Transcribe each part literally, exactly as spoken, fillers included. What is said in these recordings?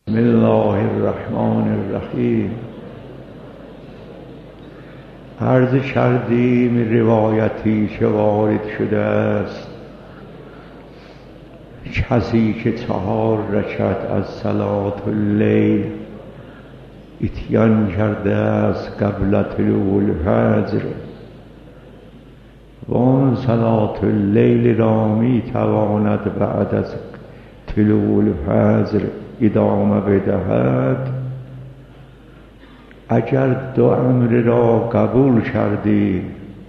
بسم الله الرحمن الرحیم. عرض کردیم روایتی که وارد شده است، کسی که چهار رکعت از صلات اللیل اتیان کرده است قبل طلوع الفجر و آن صلات اللیل را می تواند بعد از طلوع الفجر ادامه بدهد، اگر دو امر را قبول کردی،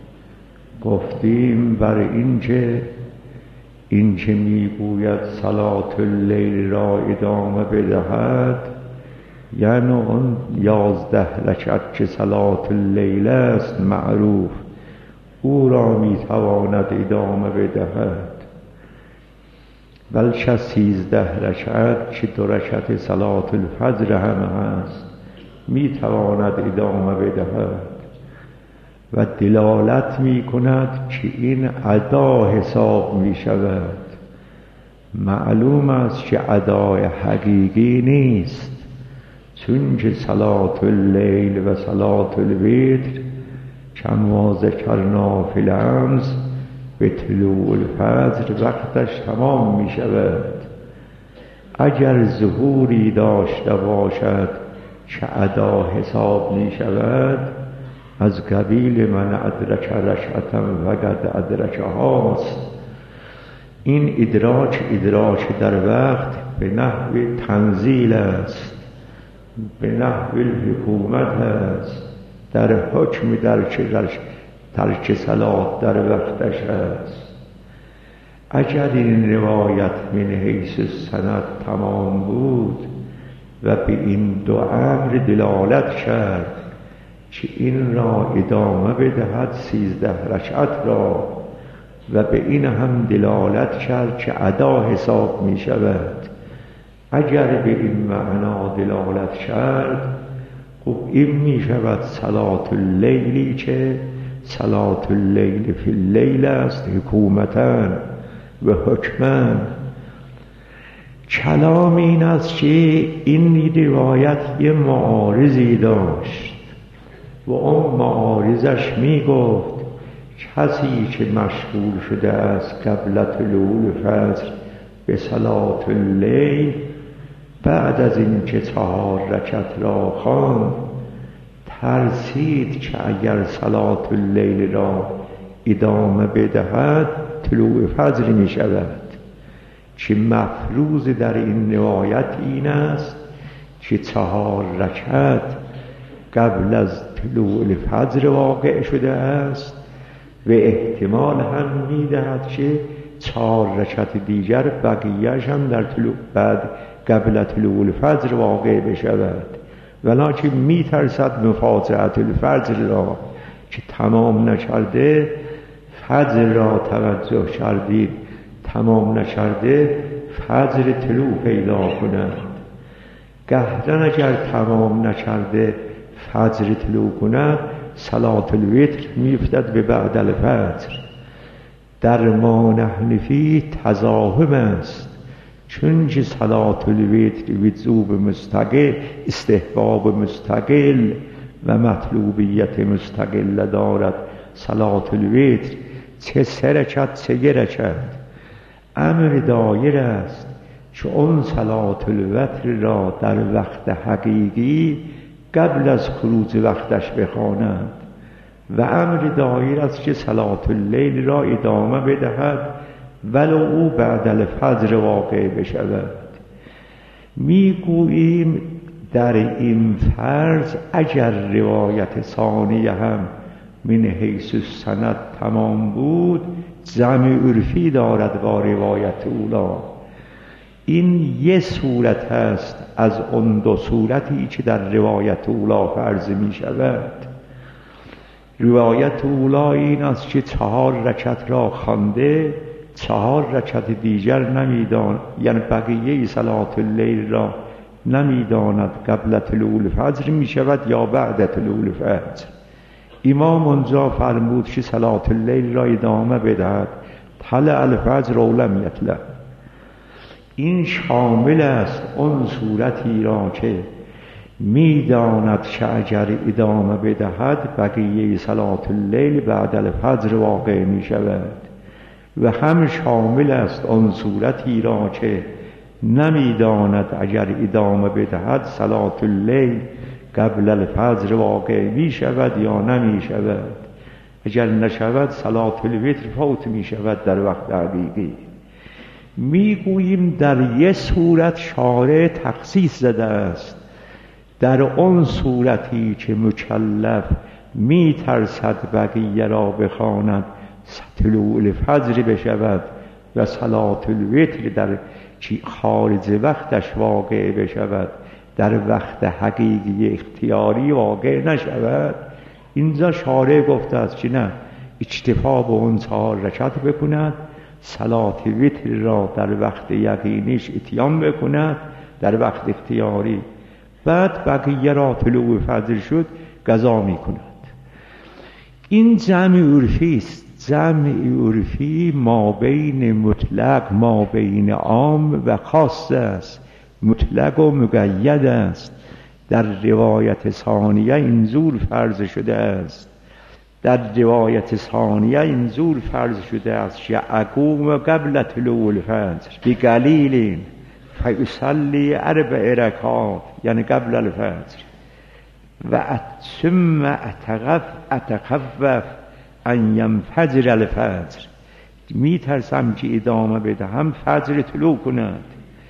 گفتیم بر اینکه اینکه میگوید صلات اللیل را ادامه بدهد یعنی اون یازده رکعت که صلات اللیل است معروف، او را میتواند ادامه بدهد، بلکه سیزده رکعت که دو رکعت صلات الفجر هم هست میتواند ادامه بدهد و دلالت میکند که این ادا حساب میشود. معلوم است که ادای حقیقی نیست، چون که صلات اللیل و صلات الوتر کما ذکرنا فی الامس به طلوع الفجر وقتش تمام می شود. اگر ظهوری داشته باشد که ادا حساب می شود، از قبیل من ادرک رکعتا فقد ادرک هاست. این ادراک ادراک در وقت به نحو تنزیل است، به نحو الحکومت است، در حکم در ترک صلات در وقتش است. اگر این روایت من حیث سند تمام بود و به این دو امر دلالت کرد که این را ادامه بدهد سیزده رکعت را، و به این هم دلالت کرد که ادا حساب می شود، اگر به این معنا دلالت کرد، خب این می شود صلات اللیلی که صلات اللیل فی اللیل است حکومتاً و حکماً. کلام این است که این روایت یه معارضی داشت و اون معارضش می گفت کسی که مشغول شده است قبل طلوع الفجر به صلات اللیل، بعد از این که چهار رکعت را خواند ترسید که اگر صلات اللیل را ادامه بدهد طلوع فجر می شود، که مفروض در این روایت این است که چهار رکعت قبل از طلوع الفجر واقع شده است و احتمال هم می دهد که چهار رکعت دیگر بقیه‌اش هم در طلوع بعد قبل طلوع الفجر واقع بشود، ولکن می ترسد مفاجأت الفجر را که تمام نکرده، فجر را توجه کردید تمام نکرده فجر طلوع پیدا کند. قهرن اگر تمام نکرده فجر طلوع کند صلات الوتر میفتد به بعد الفجر. در ما نحن فیه تزاحم است، چون که صلات الوتر وجوب مستقل، استحباب مستقل و مطلوبیت مستقل دارد. صلات الوتر چه سه رکعت چه یه رکعت امر دایر است که اون صلات الوتر را در وقت حقیقی قبل از خروج وقتش بخواند و امر دایر است که صلات اللیل را ادامه بدهد ولو او بعد الفجر واقع بشود. میگوییم در این فرض اگر روایت ثانیه هم من حیث سند تمام بود، جمع عرفی دارد با روایت اولا. این یه صورت است از اون دو صورتی که در روایت اولا فرض می شود. روایت اولا این است که چهار رکعت را خوانده، چهار رکعت دیگر نمیدان، یعنی بقیه صلات اللیل را نمیداند قبل طلوع الفجر می شود یا بعد طلوع الفجر. امام اونجا فرمود که صلات اللیل را ادامه بدهد، طلع الفجر و لم یطلع. این شامل است اون صورتی را که میداند شجر ادامه بدهد بقیه صلات اللیل بعد الفجر واقع می شود و هم شامل است اون صورتی را که نمیداند اگر ادامه بدهد صلات اللیل قبل الفجر واقع می شود یا نمی شود. اگر نشود صلات الوتر فوت می شود در وقت حقیقی. میگوییم در یک صورت شارع تخصیص زده است، در آن صورتی که مکلف می ترسد بقیه را بخواند طلوع الفجر بشود و صلات الوتر در خارج وقتش واقع بشود، در وقت حقیقی اختیاری واقع نشود. اینجا شارع گفته است که نه، اکتفا به اون چهار رکعت بکند، صلات وتر را در وقت یقینیش اتیان بکند در وقت اختیاری، بعد بقیه را طلوع فجر شد قضا می کند. این جمع عرفی است، جمع عرفی ما بین مطلق ما بین عام و خاص است، مطلق و مقید است. در روایت ثانیه اینجور فرض شده است، در روایت ثانیه اینجور فرض شده است که اقوم قبل طلوع الفجر بقلیل فیصلی اربع رکعات، یعنی قبل الفجر، و ثم اتخف اتخفف ان ینفجر الفجر، می ترسم که ادامه بدهم فجر طلوع کند.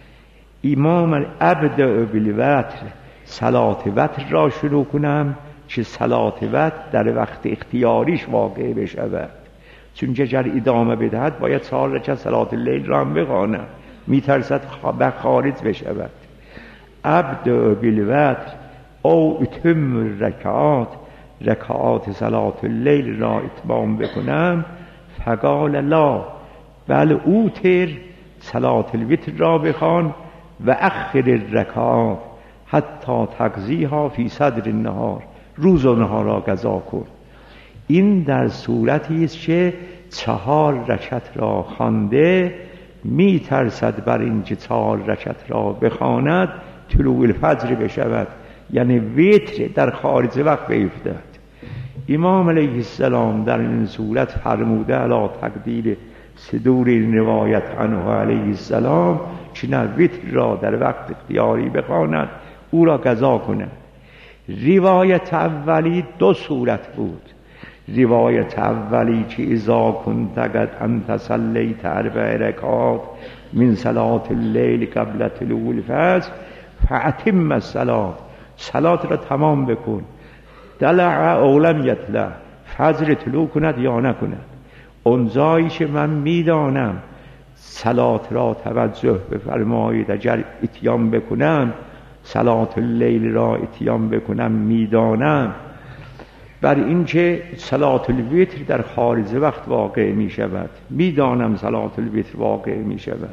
امام ابدأ بالوتر، صلات وتر را شروع کنم که صلات وتر در وقت اختیاریش واقع بشود، چون اگر ادامه بدهد باید چهار رکعت صلات اللیل را هم بخواند، می ترسد به خارج بشود. ابدأ بالوتر او اتم رکعات، رکعات صلات اللیل را اتمام بکنم. فقال لا بل اوتر، صلات الوتر را بخوان و اخر الرکعات حتی تقضیها فی صدر النهار، روز و نهار را قضا کن. این در صورتی است که چهار رکعت را خوانده می ترسد بر اینکه چهار رکعت را بخواند طلوع الفجر بشود، یعنی وتر در خارج وقت بیفتد. امام علیه السلام در این صورت فرموده علی تقدیر صدور این روایت عنه علیه السلام که نه، وتر را در وقت اختیاری بخواند، او را قضا کند. روایت اولی دو صورت بود. روایت اولی که اذا کنت قد انت صلیت اربع رکعات من صلات اللیل قبل طلوع الفجر فاتم الصلاة، صلات را تمام بکن. طلع او لم یطلع، فجر طلوع کند یا نکند. اون جایی که من میدانم صلات را توجه بفرمایید، اگر اتیان بکنم صلات اللیل را اتیان بکنم، میدانم بر این که صلات الوتر در خارج وقت واقع می شود، میدانم صلات الوتر واقع می شود.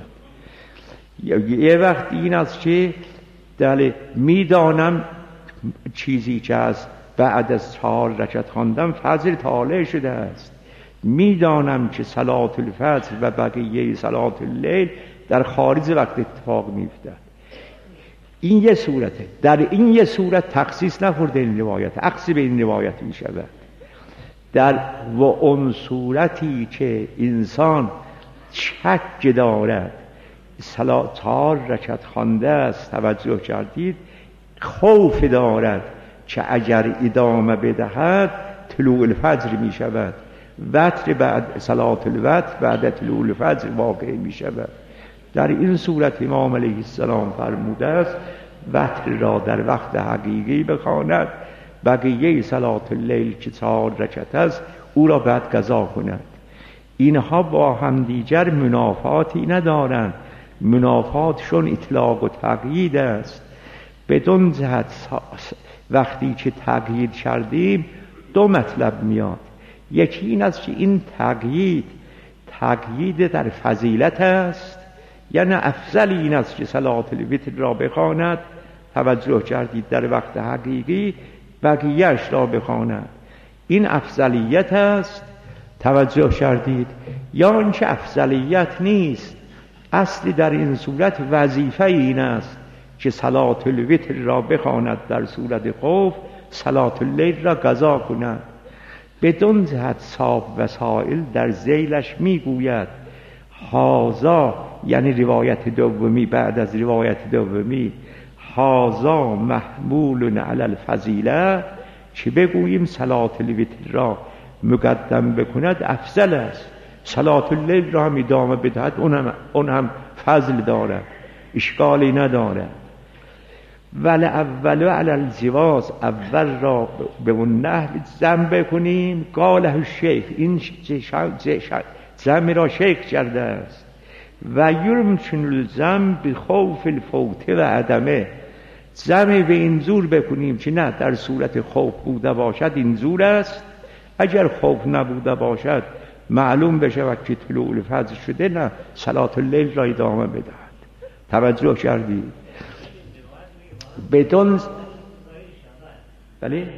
یه وقت این است که دل میدانم چیزی که از بعد از چهار رکعت خواندم فجر طالع شده است، میدانم که صلات الفجر و بقیه صلات اللیل در خارج وقت اتفاق می‌افتد. این یه صورته. در این یه صورت تخصیص نخورده این روایت، عکس به این روایت می شود. در و اون صورتی که انسان شک دارد صلات چهار رکعت خوانده است، توجه کردید، خوف دارد که اگر ادامه بدهد طلوع الفجر می شود، وتر بعد صلات الوتر بعد طلوع الفجر واقع می شود. در این صورت امام علیه السلام فرموده است وتر را در وقت حقیقی بخواند، بقیه صلات اللیل که چهار رکعت است او را بعد قضا کند. اینها با هم دیگر منافاتی ندارند، منافاتشون اطلاق و تقیید است. بدون جهت وقتی که تقیید کردیم دو مطلب میاد. یکی این است که این تقیید تقیید در فضیلت است، یعنی افضل این است که صلات الوتر را بخواند، توجه کردید، در وقت حقیقی بقیه‌اش را بخواند، این افضلیت است، توجه کردید. یا اینکه افضلیت نیست، اصلی در این صورت وظیفه این است که صلات الوتر را بخواند در صورت خوف، صلات اللیل را قضا کند. بدون جهت صاحب وسائل در ذیلش میگوید هازا، یعنی روایت دومی بعد از روایت دومی، هازا محمول علی الفضیله، که بگوییم صلات الوتر را مقدم بکند افضل است، صلات اللیل را هم ادامه بدهد اون هم, اون هم فضل دارد، اشکالی ندارد. ولی اول علی الجواز، اول را به اون نحو ضم بکنیم. قاله الشیخ، این ضم را شیخ کرده است. و یمکن الضم بخوف الفوت و عدمه، ضم به این زور بکنیم که نه در صورت خوف بوده باشد این زور است، اگر خوف نبوده باشد معلوم بشه وقتی طلوع الفجر شده نه صلات اللیل را ادامه بدهد. توجه کردید؟ بدون بله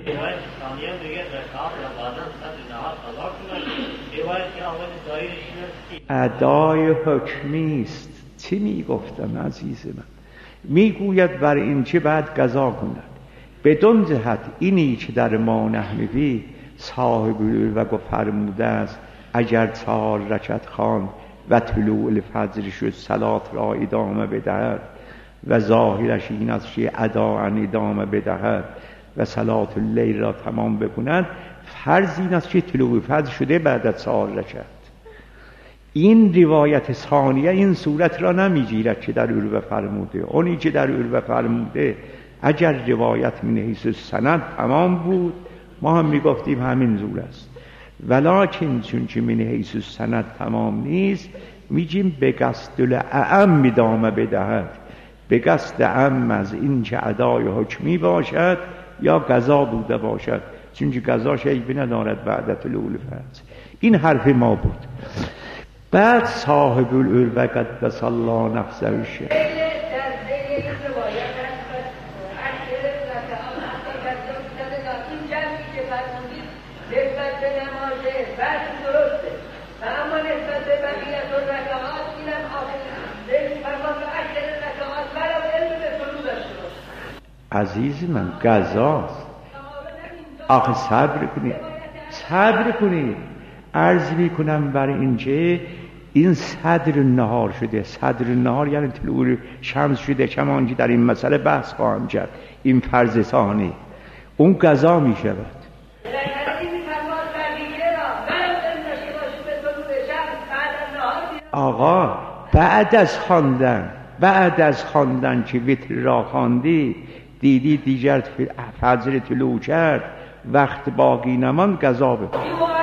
ادای حکمی است. چی میگفتم عزیز من؟ میگوید بر این چه بعد قضا کند. بدون جهت اینی که در ما نحوی صاحب و فرموده است اگر چهار رکعت خواند و طلوع الفجر شد صلات را ادامه بدهد و ظاهرش این است که اداء ادامه بدهد و صلات اللیل را تمام بکند. فرض این است که طلوع فجر شده بعد از چهار رکعت. این روایت ثانیه این صورت را نمیگیرد که در عروه فرموده. اونی که در عروه فرموده اگر روایت من حیث سند تمام بود ما هم میگفتیم همین زور است، ولکن چون که من حیث سند تمام نیست میگیم به قصد الاعم ادامه بدهد، به قصد اعم از این که ادای حکمی باشد یا قضا بوده باشد، چون که قضا شیبی ندارد بعد طلوع الفجر. این حرف ما بود. بعد صاحب العروه قدس الله نفسه الشریف عزیز من قضاست. آخه صبر کنید صبر کنید عرض می کنم بر اینکه این صدر نهار شده. صدر نهار یعنی طلوع شمس شده، کمانجی در این مسئله بحث خواهم کرد. این فرض ثانی اون قضا می شود. آقا بعد از خواندن بعد از خواندن که وتر را خواندی دیدی دیگر فجر طلوع کرد وقت باقی نماند قضا بکن.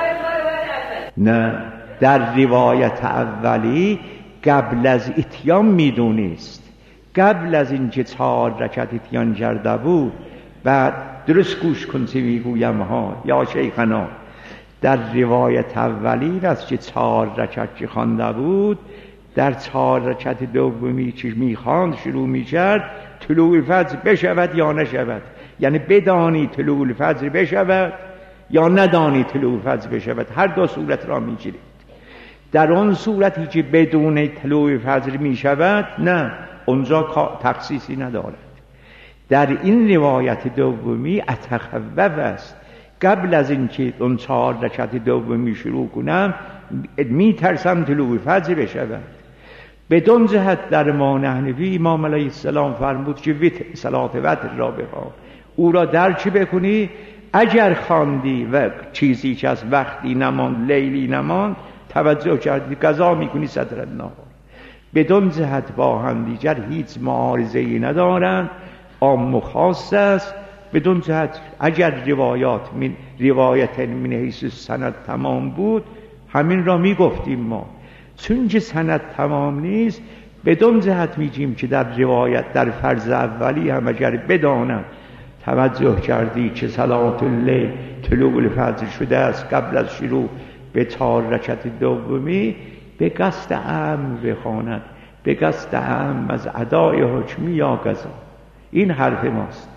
نه در روایت اولی قبل از اتیان میدونست، قبل از اینکه چهار رکعت اتیان کرده بود. بعد درست گوش کن چه میگویم ها یا شیخنا، در روایت اولی است که چهار رکعت که خوانده بود در چهار رکعت دومی که میخواند شروع میکرد طلوع فجر بشود یا نشود، یعنی بدانی طلوع فجر بشود یا ندانی طلوع فجر بشود، هر دو صورت را میگیرید. در آن صورتی که بدون طلوع فجر میشود نه، اونجا تخصیصی ندارد. در این روایت دومی اتخوف است، قبل از اینکه اون چهار رکعت دومی شروع کنم میترسم طلوع فجر بشود. بدون جهت در ما نحوی امام علیه السلام فرمود که وتر صلات وتر را بخوان، او را درک بکنی. اگر خواندی و چیزی که از وقتی نماند لیلی نماند توجه کردی قضا میکنی صدر النهار. بدون جهت با هم دیگر هیچ معارضه‌ای ندارند، عام و خاص است. بدون جهت اگر روایات من روایت من حیث سند تمام بود همین را میگفتیم ما، چون که سند تمام نیست بدون جهت میگیم که در روایت در فرض اولی هم اگر بدانم توجه کردی که صلات اللیل طلوع الفجر شده است قبل از شروع به چهار رکعت دومی به قصد امر بخواند، به قصد امر از ادای حکمی یا قضا. این حرف ماست.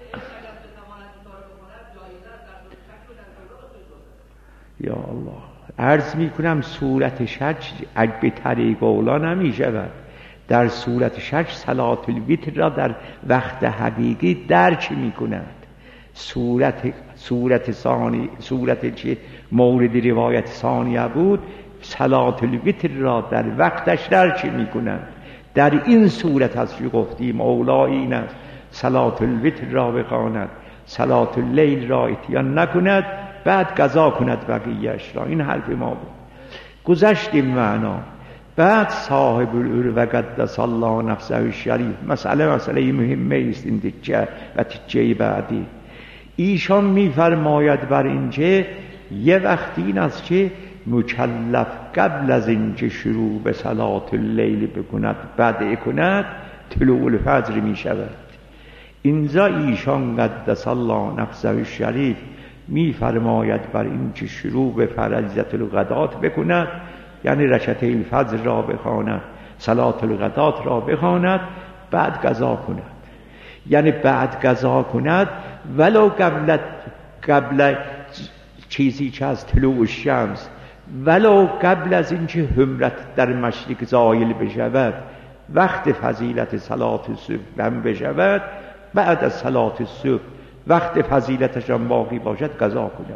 یا الله عرض می کنم صورت شج به طریق اولا نمی شود. در صورت شج صلات الوتر را در وقت حقیقی درک می کند. صورت صورت ثانی صورت چه مورد روایت ثانیه بود، صلات الوتر را در وقتش درک می کند. در این صورت هست که گفتیم اولا این است صلات الوتر را بخواند، صلات اللیل را اتیان نکند، بعد قضا کند بقیه‌اش را. این حرف ما بود. گذشتیم معنا. بعد صاحب العروة قدس الله نفسه الشریف، مسئله مسئله مهمه است این تیکه و تیکه بعدی. ایشان میفرماید بر اینجا یه وقتی این است که مکلف قبل از اینکه شروع به صلات اللیل بکند بدء کند طلوع الفجر می شود. اینجا ایشان قدس الله نفسه الشریف می فرماید بر اینکه شروع به فرضیت الغدات بکند، یعنی رکعتین الفجر را بخواند، صلات الغدات را بخواند، بعد قضا کند. یعنی بعد قضا کند ولو قبل قبل چیزی که از طلوع الشمس، ولو قبل از اینکه حمرت در مشرق زایل بشود، وقت فضیلت صلات الصبح هم بشود، بعد از صلات الصبح وقت فضیلتش هم باقی باشد قضا کند.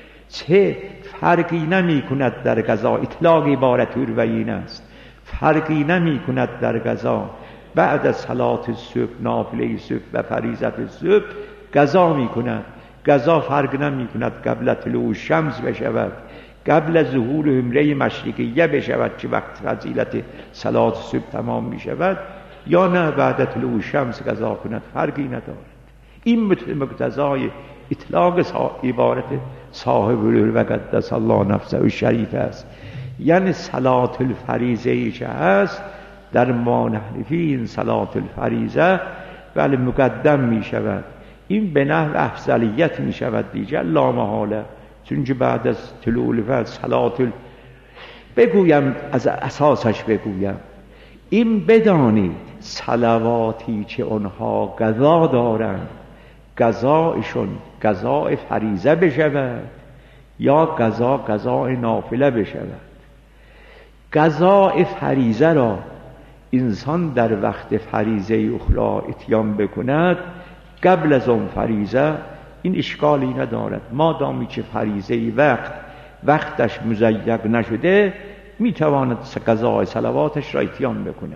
چه فرقی نمی کند در قضا، اطلاق عبارت اروین است، فرقی نمی کند در قضا بعد از صلات الصبح، نافله صبح و فریضت صبح قضا می کند. قضا فرق نمی کند قبل طلوع شمس بشود، قبل از ظهور حمره مشرقیه بشود که وقت فضیلت صلات صبح تمام می شود، یا نه بعد طلوع شمس قضا کند، فرقی ندارد. این مقتضای اطلاق عبارت صاحب العروة قدس الله نفسه الشریف است. یعنی صلات الفریضه ای که هست در ما نحنفی، صلات الفریضه ولی مقدم می شود، این به نحو افضلیت می شود دیگر لا محاله، چون که بعد از طلوع الفجر صلات ال... بگویم از اساسش بگویم، این بدانید صلواتی که آنها قضا دارند قضایشون قضای فریضه بشود یا قضا قضای نافله بشود. قضای فریضه را انسان در وقت فریضه اخرى اتیان بکند قبل از اون فریضه، این اشکالی ندارد، مادامی که فریضه وقت وقتش مضیق نشده میتواند قضای صلواتش را اتیان بکند.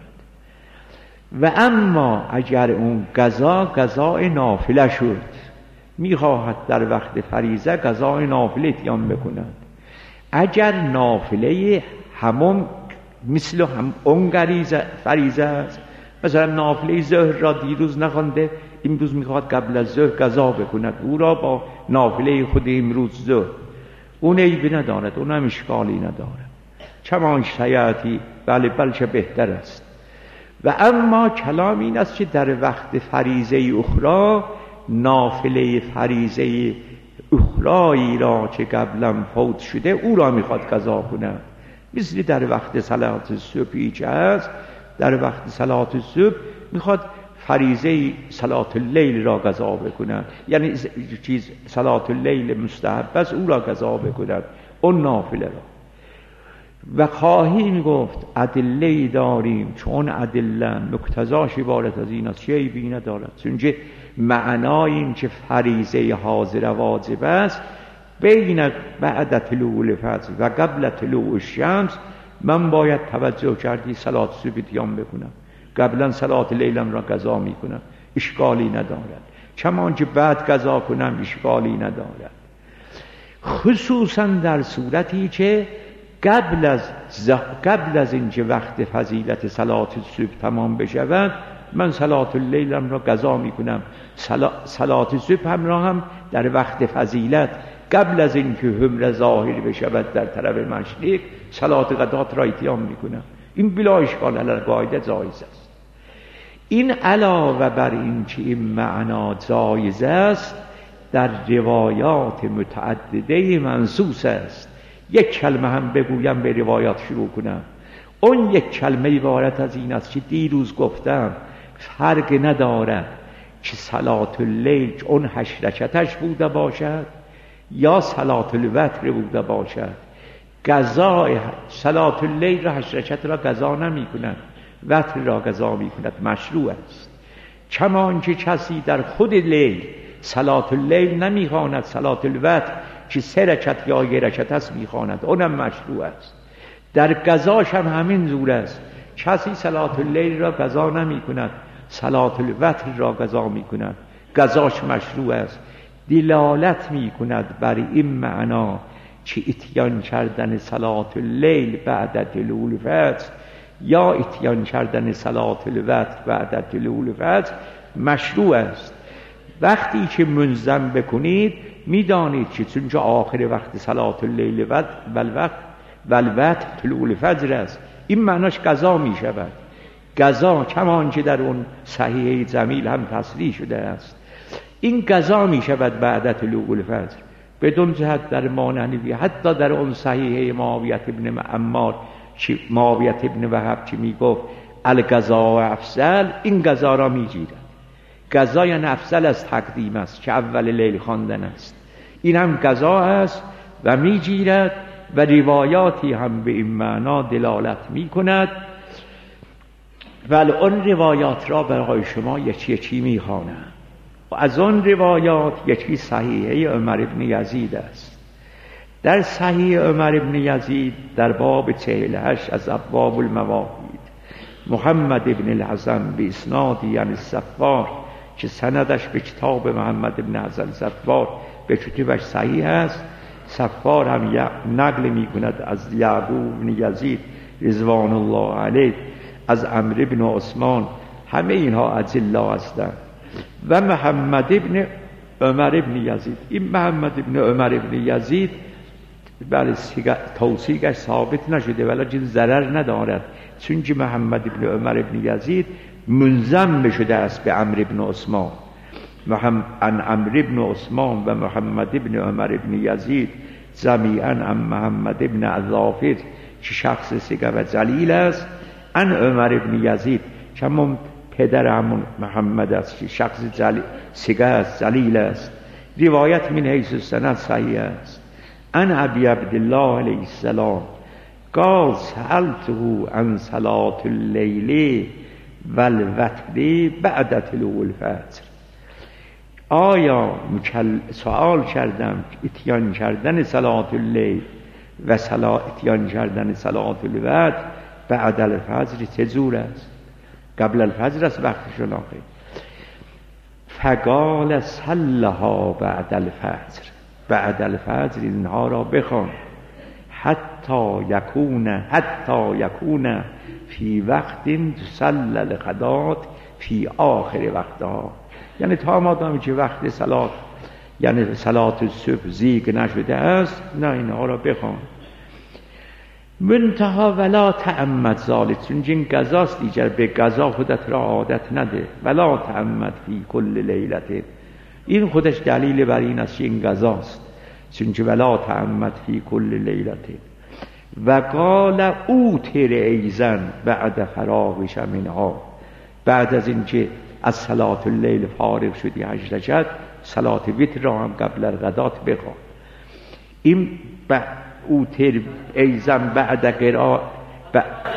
و اما اگر اون قضا قضای نافله شد، میخواهد در وقت فریضه قضای نافله اتیان بکند، اگر نافله همون مثل هم اون غریزه فریضه است، مثلا نافله ظهر را دیروز نخوانده، امروز میخواد قبل از ظهر قضا بکند، او را با نافله خود امروز ظهر، اون عیبی ندارد، اون هم اشکالی ندارد، چمان شیعتی بله بلکه بهتر است. و اما کلام این است که در وقت فریضه اخرى، نافله فریضه اخرایی را که قبلا فوت شده او را میخواد قضا کند، مثل در وقت صلات صبحی که هست، در وقت صلات صبح میخواد فریضه صلات اللیل را قضا بکند، یعنی چیز صلات اللیل مستحب است او را قضا بکند، اون نافله را. و خواهیم گفت ادله داریم، چون ادله مقتضاش عبارت از این است، شیء بی ندارد، چون معنای این که فریضه حاضر واجب است بین بعد طلوع الفجر و قبل طلوع الشمس، من باید توجه کردی صلات صبح اتیان بکنم، قبلا صلات لیلم را قضا میکنم، اشکالی ندارد، چمان که بعد قضا کنم اشکالی ندارد، خصوصا در صورتی که قبل از قبل از اینکه وقت فضیلت صلات صبح تمام بشود من صلات اللیلم را قضا میکنم، صلات صبح هم را هم در وقت فضیلت قبل از اینکه حمره ظاهر بشود در طرف مشرق صلات غدات را اتیان میکنم، این بلا اشکال علی قاعده جایز است. این علاوه بر این که این معنا جایز است، در روایات متعدده منصوص است. یک کلمه هم بگویم به روایات شروع کنم، اون یک کلمه عبارت از این است که دیروز گفتم فرق ندارد که صلات اللیل اون هشت رکعتش بوده باشد یا صلات الوتر بوده باشد، قضا صلات اللیل را هشت رکعت را قضا نمی کند، وتر را قضا می کند، مشروع است. کمان که کسی در خود لیل صلات اللیل نمی خواند، صلات الوتر که سه رکعت یا یک رکعت است می خواند، اونم مشروع است. در قضاش هم همین زور است. کسی صلات اللیل را قضا نمی کند، صلات الوتر را قضا می کند، قضاش مشروع است. دلالت می کند بر این معنا که اتیان کردن صلات اللیل بعد طلوع الفجر یا اتیان کردن صلات الوتر بعد طلوع الفجر مشروع است. وقتی که منظم بکنید میدانید که چون که آخر وقت صلات اللیل و الوقت و الوتر طلوع الفجر است، این معناش قضا می شود. قضا کمان که در اون صحیحه جمیل هم تصریح شده است، این قضا می شود بعد طلوع الفجر بدون جهت در مانعنوی. حتی در اون صحیحه معاویه ابن عمار که معاویه ابن وهب که می گفت القضا و افضل، این قضا را می گیرد. قضا یعنی افضل از تقدیم است که اول لیل خواندن است، این هم قضا است و می گیرد و روایاتی هم به این معنا دلالت می کند. ولی اون روایات را برای شما یکی یکی می خوانم. و از اون روایات یکی صحیحه عمر ابن یزید است. در صحیح عمر ابن یزید در باب چهل و هشت از ابواب المواقیت محمد ابن الحسن به اسنادی یعنی صفار که سندش به کتاب محمد ابن حسن صفار به کتبش صحیح است، صفار هم نقل می کند از یعقوب ابن یزید رضوان الله علیه از عمرو ابن عثمان، همه اینها اجلا هستند. و محمد ابن عمر ابن یزید، این محمد ابن عمر ابن یزید بله توثیقش ثابت نشده ولی ضرر ندارد، چون که محمد ابن عمر ابن یزید منضم شده است به عمرو ابن عثمان. عن عمرو ابن عثمان و محمد ابن عمر ابن یزید جمیعا عن محمد ابن عظافر که شخص سگه و جلیل است، عن عمر ابن یزید که همون پدر همون محمد است که شخص جلیل سگه است، جلیل است. روایت من حیث السند صحیح است. عن ابی عبدالله علیه السلام قال سألته عن صلاة اللیل و الوتر بعد طلوع الفجر. آیا سوال کردم اتیان کردن صلاة اللیل و اتیان کردن صلاة الوتر بعد الفجر چه جور است؟ قبل الفجر است وقتشون آخه. فقال صلها بعد الفجر، بعد الفجر اینها را بخوان حتی یکون حتی یکون فی وقت تصلی الغدات فی آخر وقتها، یعنی تا مادامی که وقت صلات یعنی صلات صبح زیگ نشده است، نه اینها را بخوان. منتها ولا تعمد ذالک، چون این قضاست دیگر، به قضا خودت را عادت نده. ولا تعمد فی کل لیلت، این خودش دلیل بر این است که این قضاست، چون که ولا تعمد فی کل لیلت. و قال اوتر ایزن بعد فراغش منها، بعد از اینکه از صلات اللیل فارغ شدی هشت رکعت، صلات وتر را هم قبل الغدات بخوان. این ب... اوتر ایزن بعد قرا ب...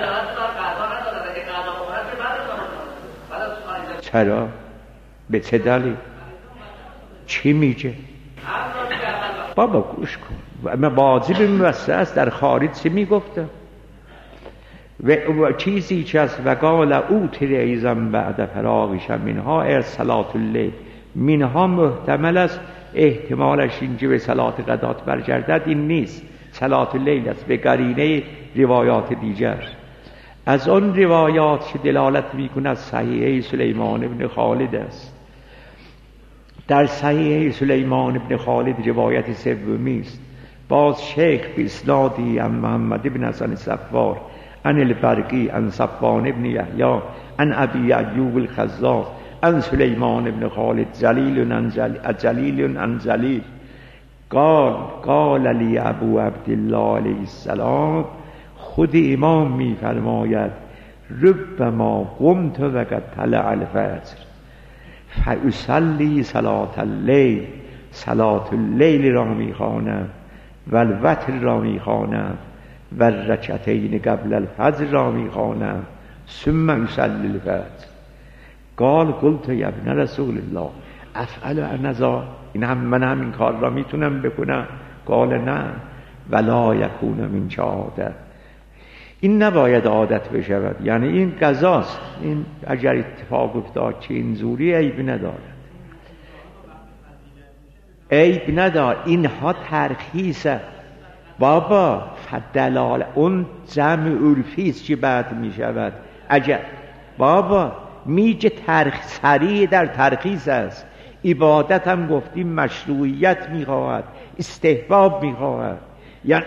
چرا؟ به چه دلیل؟ چی میگه؟ بابا گوش کن، اما واجب موسع است. در خارج چی میگفته؟ و, و چیزی که از وقال اوتر ایزن بعد فراغش منها ار صلات اللیل، منها محتمل است، احتمالش اینجا به صلات غدات برگردد، این نیست، صلات اللیل است به قرینه روایات دیگر. از آن روایات که دلالت میکند صحیحه سلیمان ابن خالد است. در صحیحه سلیمان ابن خالد روایت سومی است، باز شیخ به اسنادی عن محمد ابن حسن صفار عن البرقی عن صفوان ابن یحیی عن ابی ایوب الخزاز عن سلیمان ابن خالد جلیل عن جلیل جلیل عن جلیل قال قال لی ابو عبدالله علیه السلام، خود امام می فرماید ربما قمت وقد طلع الفجر فاصلی صلاة اللیل، صلاة اللیل را می خوانم و الوتر را می خوانم و رکعتین قبل الفجر را میخوانم ثم یصلی الفجر. قال قلت یا ابن رسول الله افعل انذا، این هم من هم این کار را میتونم بکنم؟ قال نه ولا یکون من عادت، این نباید عادت بشود، یعنی این قضاست، این اگر اتفاق افتاد که این زوری عیب ندارد، عیب ندار، اینها ترخیصه بابا، فدلال اون جمع عرفی است که بعد می شود. اگر بابا میگه ترخ سریع در ترخیص است، عبادت هم گفتیم مشروعیت میخواهد، استحباب میخواهد، یعنی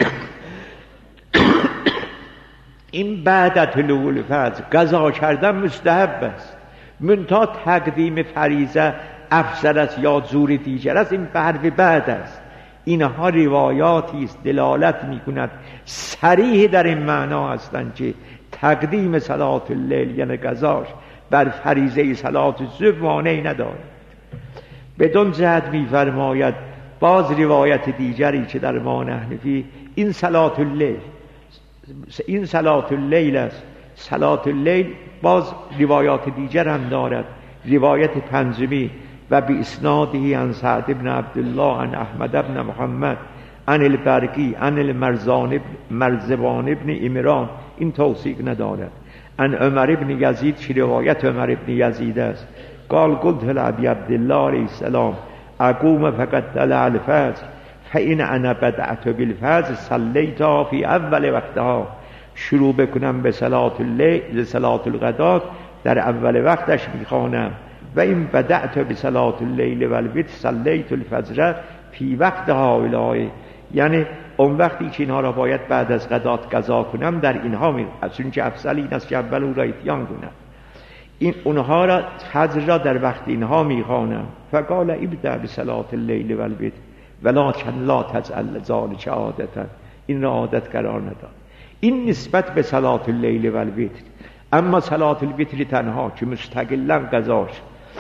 این بعد طلوع الفجر قضا کردن مستحب است، منتها تقدیم فریضه افضل است یا زور دیگر است، این فرق بعد است. اینها روایاتی است دلالت میکند صریح در این معنا هستند که تقدیم صلات اللیل یعنی قضاش بر فریضه صلات الصبح مانعی ندارد. بدون جهت میفرماید باز روایت دیگری که در ما حنفی این صلات اللیل این صلات اللیل است. صلات اللیل باز روایات دیگر هم دارد، روایت پنجمی و بی اسناده عن سعد بن عبدالله عن احمد بن محمد عن البرقی عن المرزان مرزبان ابن عمران، این توثیق ندارد. عن عمر بن یزید، چی روایت عمر بن یزید است، قال قلت لابی عبدالله علیه السلام اقوم فقط طلع الفجر فإن انا بدأت بالفجر صلیتها فی اول وقتها، شروع بکنم به صلات اللیل صلات الغدات در اول وقتش میخوانم، و این بدأت بصلات اللیل و الوتر صلیت الفجر فی وقتها اولای، یعنی اون وقتی که اینها را باید بعد از غدات قضا کنم در اینها می از چونکه افضل این است که اول او را اتیان کنم، این اونها را فجر را در وقت اینها میخوانم. فقال ابدأ بصلات اللیل و الوتر ولکن لا تجعل ذلک عادتا، این را عادت قرار نداد. این نسبت به صلات اللیل و الوتر. اما صلات الوتر تنها که مستقلا قضاش،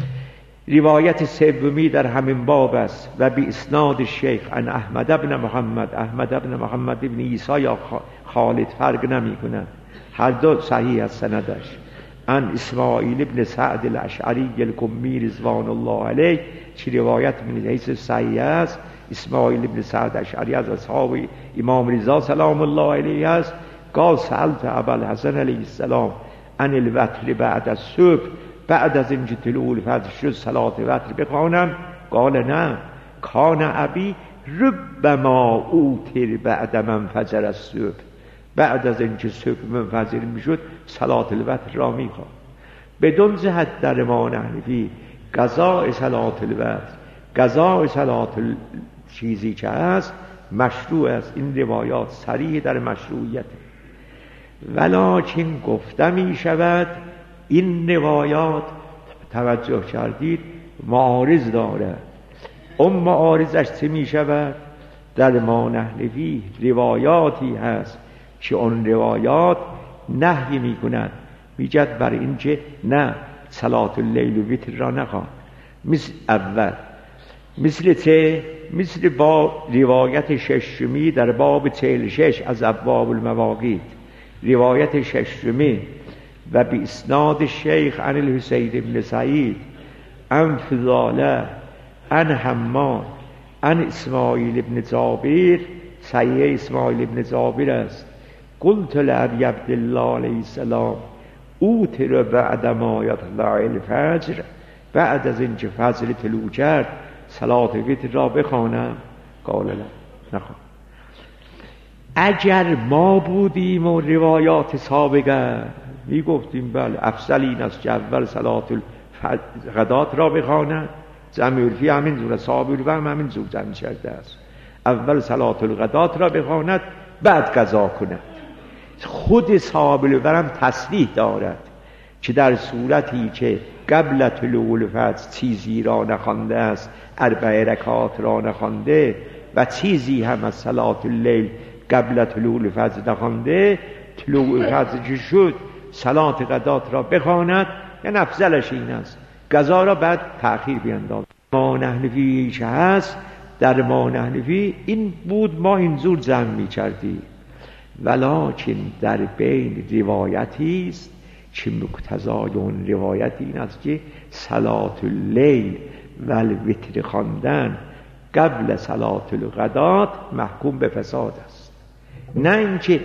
روایت سومی در همین باب است و بی اسناد شیخ عن احمد بن محمد، احمد بن محمد بن عیسی یا خالد فرق نمی کنند، هر دو صحیح از سندش. عن اسماعیل بن سعد الاشعری القمی رضوان الله علیه، چی روایت من حیث صحیح است، اسماعیل بن سعد اشعری از اصحاب امام رضا سلام الله علیه است. قال سألت ابا الحسن علیه السلام عن الوتر بعد از صبح، بعد از اینکه طلوع الفجر شد صلات وتر بخوانم؟ قال نه کان ابی ربما اوتر بعد من فجر الصبح، بعد از اینکه صبح منفجر میشد صلات الوتر را میخوان. بدون جهت در ما حنفی قضاء صلات الوتر، قضاء صلات چیزی که هست مشروع است، این روایات صریح در مشروعیت، ولکن گفته می شود این روایات توجه کردید معارض داره. اون معارضش چه می شود؟ در ما حنفی روایاتی هست که اون روایات نهی می کند، می جد بر این که نه صلات اللیل و وتر را نخوان. مثل اول مثل چه؟ مثل با روایت ششمی در باب چهل و شش از ابواب المواقیت، روایت ششمی و بی اسناد شیخ عن الحسین بن سعید عن فضاله عن حماد عن اسماعیل بن جابر، صحیح اسماعیل بن جابر است. قلت لابی عبدالله علیه السلام اوتر بعد ما یطلع الفجر، بعد از اینکه فجر طلوع کرد صلات وتر را بخوانم؟ قال لا نخوان. اگر ما بودیم و روایات سابقه می گفتیم بله افضل این است که اول صلات الغدات را بخواند، جمع عرفی همین زور، صحابه هم همین زور جمع کرده است، اول صلات الغدات را بخواند بعد قضا کند. خود صحابه هم تصریح دارد که در صورتی که قبل طلوع الفجر چیزی را نخوانده است، اربع رکعات را نخوانده و چیزی هم از صلات اللیل قبل طلوع الفجر نخوانده، طلوع الفجر که شد صلات غدات را بخواند، یعنی افضلش این است، قضا را بعد تأخیر بینداز. ما حنفی که هست در ما حنفی این بود، ما اینجور جمع می کردیم ولکن در بین روایتی است که مقتضای اون روایت این است که صلات اللیل و الوتر خواندن قبل صلات الغدات محکوم به فساد است، نه اینکه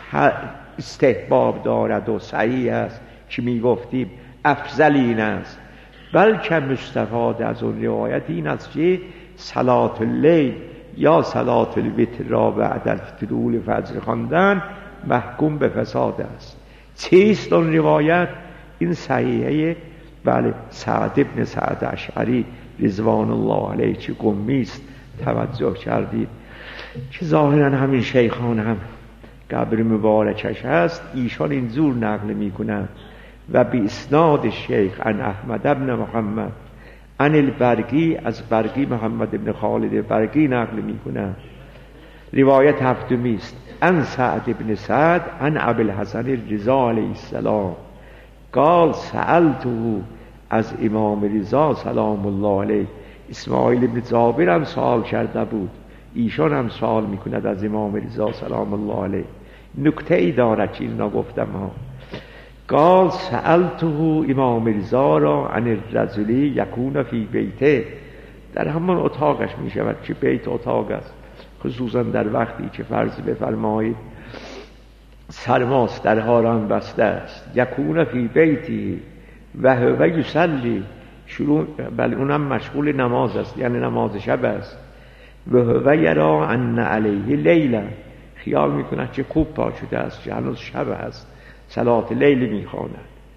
استحباب دارد و صحیح است که می گفتیم افضل این است، بلکه مستفاد از اون روایت این است که صلات اللیل یا صلات الوتر را بعد طلوع الفجر خواندن محکوم به فساد است. چیست اون روایت؟ این صحیحه بله سعد ابن سعد اشعری رضوان الله علیه چه قمی است توجه کردید که ظاهرا همین شیخان هم قبر مبارکش هست، ایشان این زور نقل می کنند و به اسناد شیخ عن احمد ابن محمد عن البرقی از برقی محمد ابن خالد برقی نقل می کنند. روایت هفتمی است عن سعد ابن سعد عن ابی الحسن الرضا علیه السلام قال سألته از امام رضا سلام الله علیه. اسماعیل ابن جابر هم سوال کرده بود، ایشان هم سوال میکند از امام رضا سلام الله علیه. نکته ای دارد که اینا گفتم ها. قال سألته امام رضا را عن الرجل یکون فی بیته، در همان اتاقش میشود که بیت اتاق است، خصوصا در وقتی که فرض بفرمایید سرماست درها را هم بسته است. یکون فی بیتی و هو یصلی، شروع بل اونم مشغول نماز است یعنی نماز شب است. و هو یرا ان علیه لیلا، خیال میکند که خوب پا شده است که هنوز شب است، صلات لیل میخواند.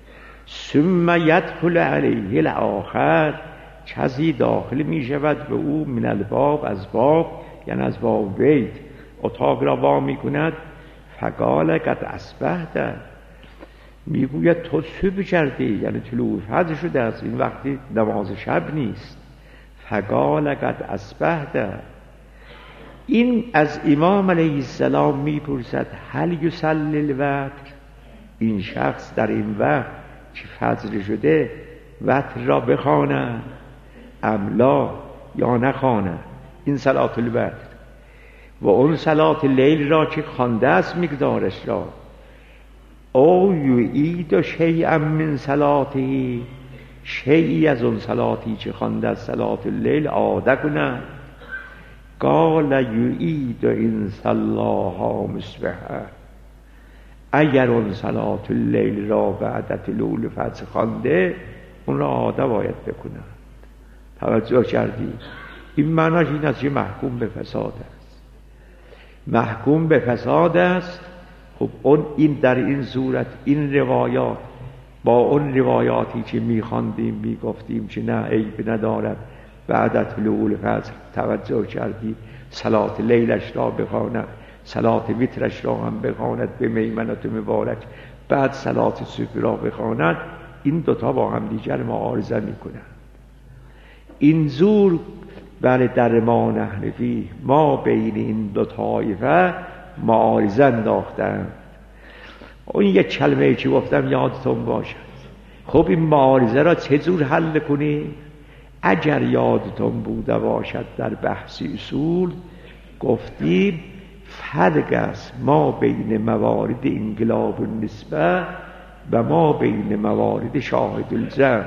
ثم یدخل علیه الاخر، کسی داخل میشود به او من الباب از باب یعنی از باب بیت، اتاق را وا میکند. فقال قد اصبحت، میگوید تو صبح کردی یعنی طلوع فجر شده است، این وقتی نماز شب نیست. فقال قد اصبحت، این از امام علیه السلام میپرسد هل یصلی الوتر، این شخص در این وقت که فجر شده وتر را بخواند ام لا یا نخواند. این صلات الوتر و اون صلات لیل را که خوانده است مقدارش را، او یعید شیئا من صلاته، شیئی از اون صلاتی که خوانده است صلات اللیل عاده کند. قال یعید ان صلاها مصبحا، اگر اون صلات اللیل را بعد طلوع الفجر خوانده اون را عاده باید بکند. توجه کردید؟ این معناش این است که محکوم به فساد است، محکوم به فساد است. خب اون این در این صورت این روایات با اون روایاتی که میخواندیم میگفتیم که نه عیب ندارد بعد طلوع الفجر توجه کردید صلات لیلش را بخواند، صلات وترش را هم بخواند به میمنت مبارک، بعد صلات صبح را بخواند، این دوتا با هم دیگر معارضه میکنند. این زور بله در ما نحنفی ما بین این دو طایفه معارضه انداختند. اون یک کلمه که گفتم یادتون باشد. خب این معارضه را چجور حل کنیم؟ اگر یادتون بوده باشد در بحث اصول گفتیم فرق است ما بین موارد انقلاب النسبه و ما بین موارد شاهد الجمع.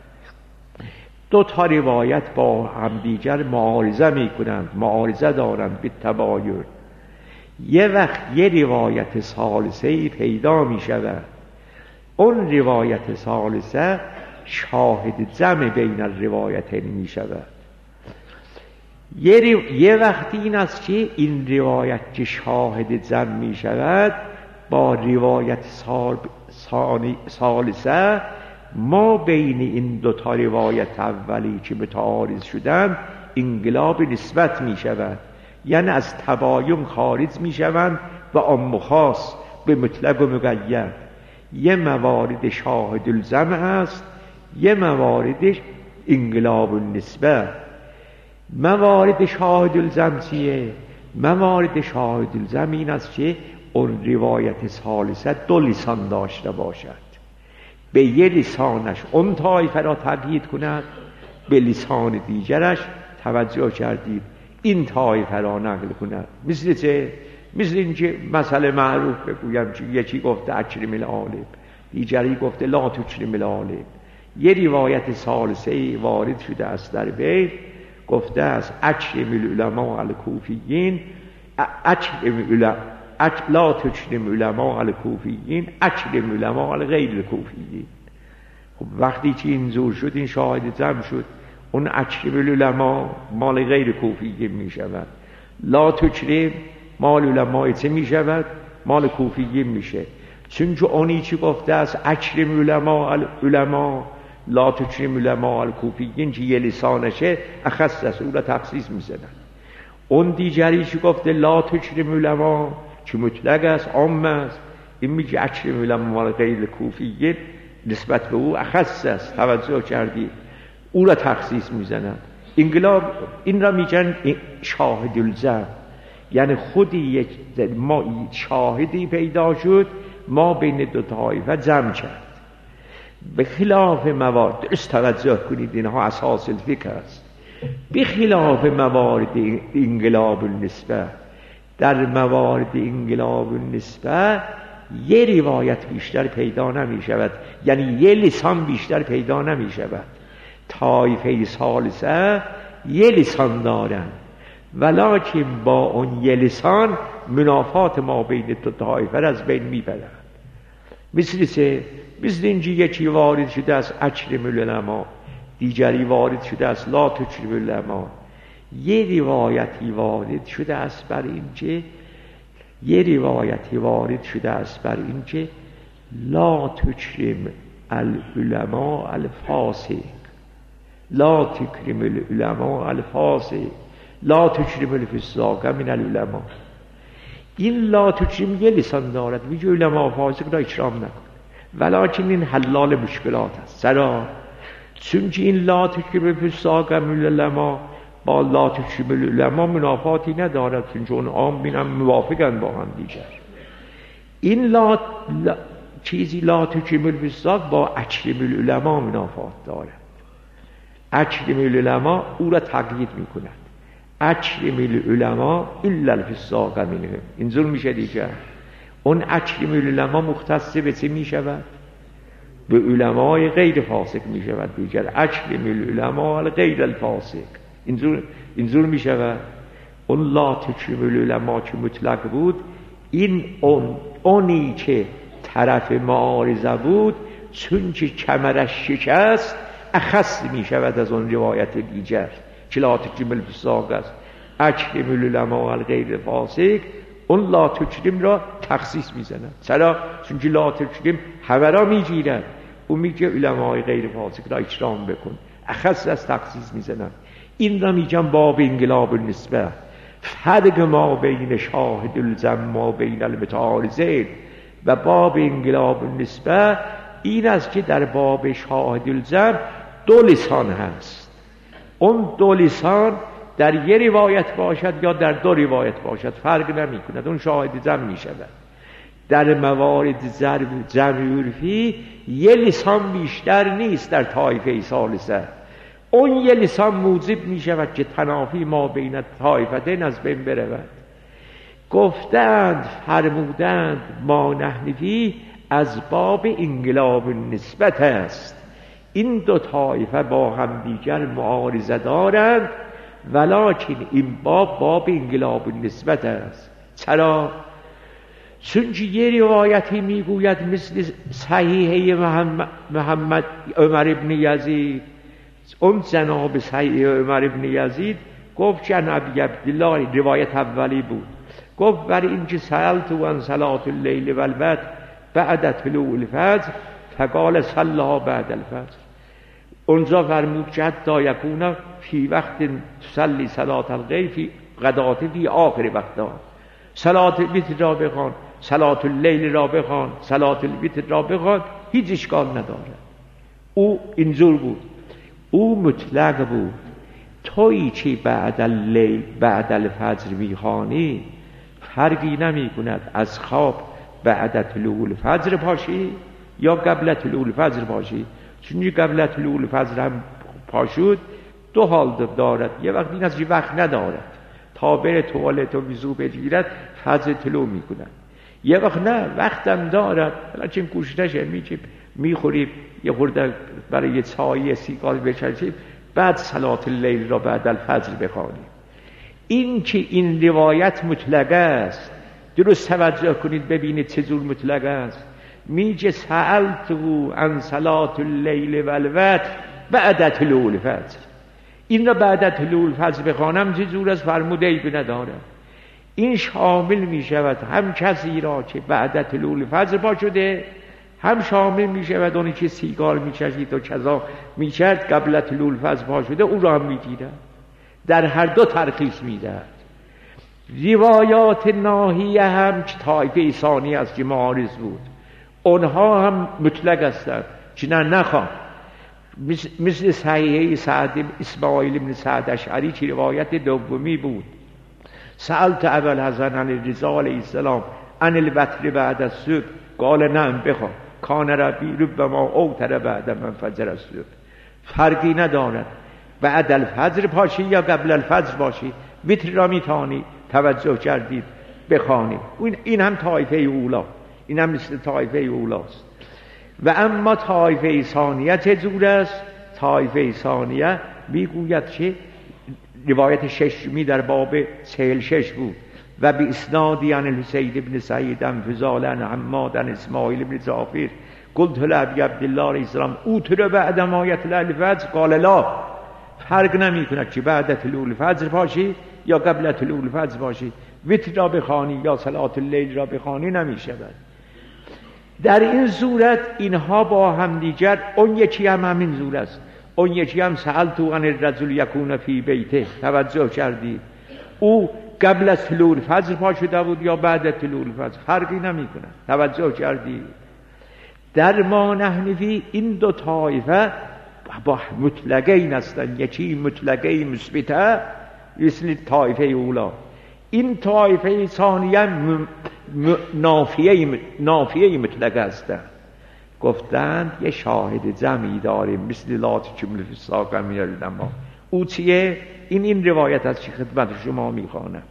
دو تا روایت با هم دیگر معارضه می کنند، معارضه دارند به تباین. یه وقت یه روایت ثالثه پیدا می شود، اون روایت ثالثه شاهد جمع بین الروایتین می شود. یه, رو... یه وقتی این است که این روایت که شاهد جمع می شود با روایت سال... سال... ثالثه ما بین این دو تا روایت اولی که متعارض شدن انقلاب نسبت می شود، یعنی از تباین خارج می شوند و عام و خاص به مطلق و مقید. یه موارد شاهد الجمع است، یه مواردش انقلاب النسبه. موارد شاهد الجمع چیه؟ موارد شاهد الجمع این است که اون روایت ثالثه دو لسان داشته باشد، به یه لسانش اون طایفه را تقیید کند، به لسان دیگرش توجه کردید این طایفه را نقل کند. مثل چه؟ مثل اینکه مسئله معروف بگویم که یکی گفته اکرم العالم، دیگری گفته لا تکرم العالم. یه روایت ثالثه وارد شده است در بیت، گفته است اکرم العلماء الکوفیین، اکرم العلماء لا تکرم العلماء الکوفیین، اکرم العلماء غیر الکوفیین. خب وقتی که این زور شد، این شاهد جمع شد، اون اکرم العلماء مال غیر کوفیین می شود، لا تکرم مال علماء چه می شود؟ مال کوفیین میشه. چون که اونی چی گفته است اکرم العلماء العلماء لا تکرم العلماء الکوفیین، که یه لسانشه اخص است، اون را تخصیص میزنن. اون دیگری چی گفته لا تکرم العلماء، که مطلق است، عام است، این میگه اکرم العلماء غیر کوفیین، نسبت به او اخص است، توجه کردی، او را تخصیص میزنن. انقلاب این را میگن شاهد الجمع، یعنی خودی یک ما شاهدی پیدا شد، ما بین دو طایفه جمع کرد. به خلاف موارد، درست توجه کنید، اینها اساس الفقه است. به خلاف موارد انقلاب النسبه، در موارد انقلاب النسبه یه روایت بیشتر پیدا نمی شود، یعنی یه لسان بیشتر پیدا نمی شود. طایفه ثالثه یه لسان دارن، ولکن با اون یه لسان منافات ما بین دو طایفه را از بین میبرند. مثل سه مثل اینجا یکی وارد شده است اکرم العلماء، دیگری وارد شده است لا تکرم العلماء. یه روایتی وارد شده است بر اینکه یه روایتی وارد شده است بر اینکه لا تکرم العلماء الفاسق، لا تکرم العلماء الفاسق، لا تکرم الفساق من العلماء. این لا تکرم یه لسان دارد، ویژه علماء فاسق را اکرام نکن، ولکن این حلال مشکلات است. سرا چون که این لا تکرم الفساق من العلماء با لا تکرم العلماء منافاتی ندارد، چون اون عام بینم موافقن با هم دیگر. این لا, لا چیزی لا تکرم الفساق با اکرم العلماء منافات دارد. اکرم العلماء او را تقیید میکند، اکرم العلماء الا الفساق منهم. اینجور میشه دیگر. اون اکرم العلماء مختص به چه میشود؟ به علمای غیر فاسق میشود دیگر. اکرم العلماء غیر الفاسق، اینجور اینجور میشود. اون لا تکرم العلماء که مطلق بود، این اون اونی که طرف معارضه بود، چون که کمرش شکست اخص میشود از اون روایت دیگر که لا تکرم الفساق است. اکرم العلماء غیر فاسق، اون لا تکرم را تخصیص میزنند. چرا؟ چون که لا تکرم همه را میگیرند، اون میگه علماء غیر فاسق را اکرام بکن، اخص از تخصیص میزنند. این را میگن باب انقلاب النسبه، فرق ما بین شاهد الجمع و بین المتعارضین. و باب انقلاب النسبه این است که در باب شاهد الجمع دو لسان هست، اون دو لسان در یه روایت باشد یا در دو روایت باشد فرق نمی کند، اون شاهد جمع می شود. در موارد جمع عرفی یه لسان بیشتر نیست در طایفه ثالثه، اون یه لسان موجب می شود که تنافی ما بین طایفتین از بین برود. گفتند فرمودند ما نحنفی از باب انقلاب النسبت است، این دو طایفه با هم دیگر معارضه دارند، ولکن این باب باب انقلاب النسبت است. چرا؟ چون که یه روایتی میگوید مثل صحیحه محمد, محمد عمر ابن یزید، اون جناب صحیح عمر ابن یزید گفت که ابی عبدالله، روایت اولی بود، گفت بر این که سألت عن صلاة اللیل و الوتر بعد طلوع الفجر فقال صلها بعد الفجر. اونجا فرمود که حتی یکون فی وقت تصلی صلاة الغیب فی غدات فی آخر وقتها، صلاة الوتر را بخوان، صلاة اللیل را بخوان، صلاة الوتر را بخوان، هیچ اشکال نداره. او اینجور بود، او مطلق بود. تویی چی بعد اللیل بعد الفجر میخوانی، فرقی نمی کند از خواب بعد طلوع الفجر باشی یا قبل طلوع الفجر باشی. چون قبل طلوع الفجر هم پاشود دو حال دارد، یه وقت این از وقت ندارد تا بره توالت و وضو بگیرد فجر طلوع میکنن. یه وقت نه وقتم دارد چون گوشتشه میچیم میخوریم یه خورده برای یه چای سیگار بچشیم بعد صلات اللیل را بعد الفجر بخوانیم. این که این روایت مطلقه است، درست توجه کنید ببینید چه جور مطلقه است. میگه سألتو عن صلات اللیل و الوتر بعد طلوع الفجر. این را بعد طلوع الفجر بخوانم چه جور است فرموده ای نداره. این شامل می شود هم کسی را که بعد طلوع الفجر پا شده، هم شامل می شود اونی که سیگار می چشید و کذا می کرد قبل طلوع الفجر پا شده، او را هم می گیرد. در هر دو ترخیص می دهد. روایات ناهیه هم که طایفه ثانی از که معارض بود، اونها هم مطلق هستند که نه نخواه، مثل صحیحه سعد اسماعیل بن سعد اشعری که روایت دومی بود. سألت ابا الحسن عن الرضا علیه السلام عن الوتر بعد الصبح قال نعم بخواه کان ربی ربما اوتر بعد من فجر الصبح. فرقی ندارد بعد الفجر پاشی یا قبل الفجر باشی، وتر را میتوانی توجه کردید بخوانی. این هم طایفه اولا، این هم مثل طایفه اولاست. و اما طایفه ثانیه چه جور است؟ طایفه ثانیه میگوید که روایت ششمی در باب چهل شش بود و به اسنادی عن الحسین ابن سعید انفضال عن حماد عن اسماعیل ابن جعفر قلت لابی عبدالله علیه السلام اوتر بعد ما یطلع الفجر قال لا. فرق نمی کند که بعد طلوع الفجر باشی یا قبل طلوع الفجر باشی، وتر را بخوانی یا صلات اللیل را بخوانی نمی شود. در این صورت اینها با هم دیگر، اون یکی هم همین صورت است. اون یکی هم سألتو عن الرجل یکون فی بیته، توجه کردید او قبل از طلوع الفجر پا شده بود یا بعد طلوع الفجر، فرقی نمی کند. توجه کردید. در ما نحنفی این دو طایفه با مطلقه این هستند، یکی مطلقه مثبته مثل طایفه اولا، این طایفه ثانیه م... م... نافیه نافیه مطلقه هستند. گفتند یه شاهد جمعی داریم مثل لات جمله فساق میاردم ما. او چیه؟ این این روایت از چی خدمت شما میخوانم.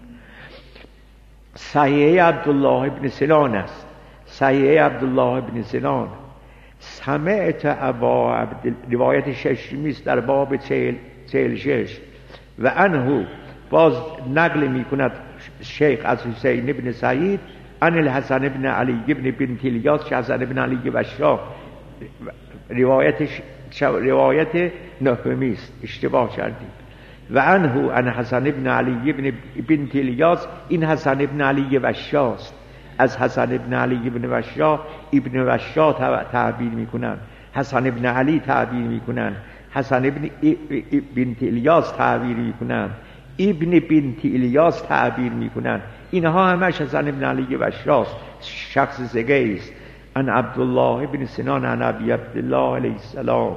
صحیح عبدالله ابن سنان است. صحیح عبدالله ابن سنان سمعت ابا عبد، روایت ششمی است در باب چهل چهل شش و انهو باز نقل میکند شیخ از حسین ابن سعید عن الحسن ابن علی ابن بنت الیاس که حسن ابن علی بشار روایت روایت نهمی است، اشتباه کردید. و انهو عن حسن ابن علی ابن بنت الیاس، این حسن ابن علی بشار است. از حسن ابن علی ابن بشار ابن بشار تعبیر میکنن، حسن ابن علی تعبیر میکنن، حسن ابن بنت الیاس تعبیر میکنن، ابن بنت الیاس تعبیر میکنن. اینها همش حسن ابن علی بشار شخص زگه است. ان عبدالله ابن سنان عن ابی عبدالله علیه السلام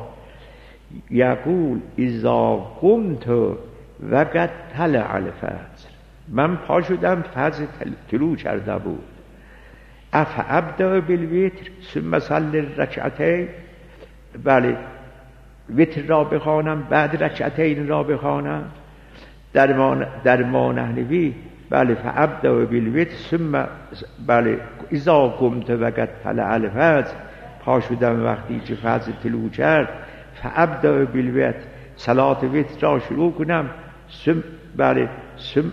یقول اذا قمت وقد طلع الفجر، من پا شدم فجر طلوع کرده بود. اف ابدا بالوتر ثم صلی رکعتین، بله وتر را بخوانم بعد رکعتین را بخوانم. در ما در ما نحنفی بله فابدا بالوتر ثم بله اذا قمت وقد طلع الفجر، پا شدم وقتی که فجر طلوع کرد، فابدا بالوتر صلات وتر را شروع کنم. ثم بله ثم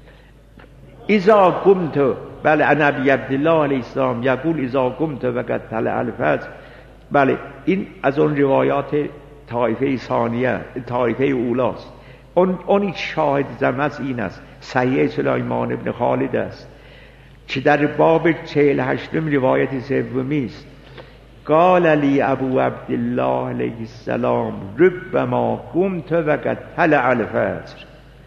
اذا قمت بله عن ابی عبدالله علیه السلام یقول اذا قمت وقد طلع الفجر. بله این از اون روایات طایفه ثانیه طایفه اولاست. اون اونی شاهد زمز این است، صحیح سلیمان ابن خالد است که در باب چهل هشتم روایت سومی است. قال لی ابو عبدالله علیه السلام ربما قمت وقد طلع الفجر،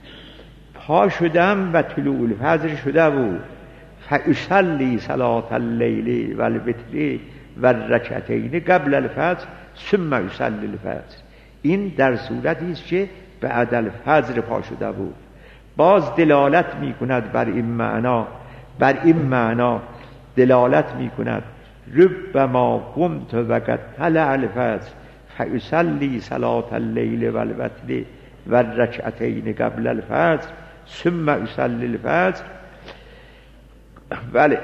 پا شدم و طلوع الفجر شده بود. فاصلی صلات اللیل و الوتر و الرکعتین قبل الفجر ثم اصلی الفجر. این در صورتی است که بعد الفجر پا شده بود. باز دلالت می کند بر این معنا، بر این معنا دلالت می کند ربما قمت وقد طلع الفجر فاصلی صلات اللیل و الوتر و الرکعتین قبل الفجر ثم اصلی الفجر. بله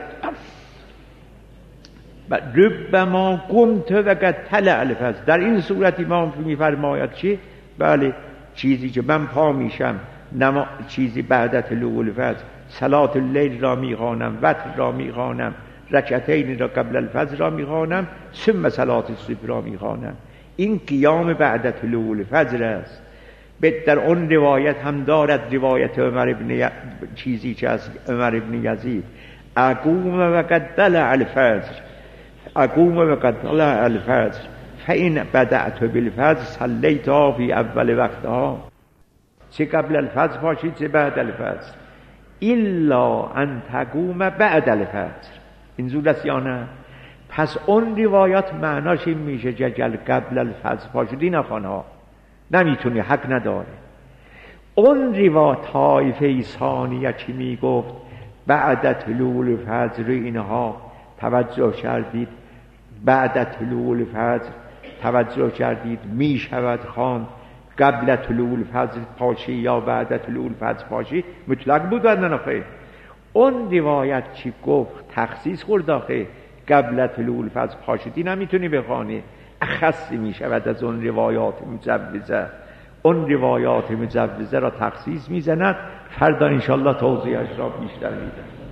ربما قمت و قد طلع الفجر. در این صورت امام میفرماید چی؟ بله چیزی که من پا میشم نما... چیزی بعد طلوع الفجر صلات اللیل را میخوانم، وتر را میخوانم، رکعتین را قبل الفجر را میخوانم، ثم صلات الصبح را میخوانم. این قیام بعد طلوع الفجر است. در اون روایت هم دارد، روایت عمر ابن ی... چیزی که از عمر ابن یزید، اقوم و قد طلع الفجر، اقوم و قد طلع الفجر فإن بدأت بالفجر صلیتها فی اول وقتها. چه قبل الفجر باشید چه بعد الفجر، الا ان تقوم بعد الفجر. این زود است یا نه؟ پس اون روایات معناش این میشه جگل قبل الفجر باشید نخوانها، نمیتونی، حق نداره. اون روایت طایفه ثانیه چی میگفت؟ بعد طلوع الفجر اینها توجه کردید، بعد طلوع الفجر توجه کردید میشود خواند قبل طلوع الفجر پاشی یا بعد طلوع الفجر پاشی، مطلق بود و نه خیر. اون روایت چی گفت؟ تخصیص خورد آخه، قبل طلوع الفجر پاشیدی نمیتونی بخوانی، اخصی میشود از اون روایات مجوزه. اون روایات مجوزه را تخصیص میزند. فردا انشالله توضیحش را بیشتر میدم.